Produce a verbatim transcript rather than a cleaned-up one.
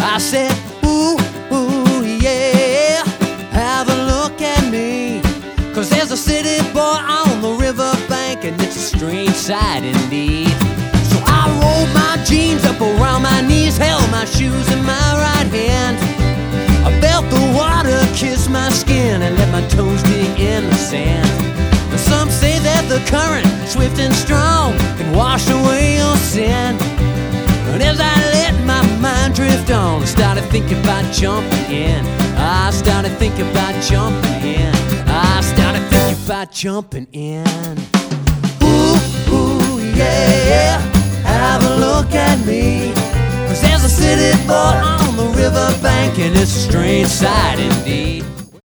I said, ooh, ooh, yeah, have a look at me. Cause there's a city boy on the riverbank, and it's a strange sight indeed. So I rolled my jeans up around my knees, held my shoes in my right hand. I felt the water kiss my skin and let my toes dig in the sand. And some say that the current, swift and strong, can wash away your sin. And as I let my mind drift on, I started thinking about jumping in. I started thinking about jumping in. I started thinking about jumping in. Ooh, ooh, yeah, have a look at me. Cause there's a city boy on the riverbank, and it's a strange sight indeed.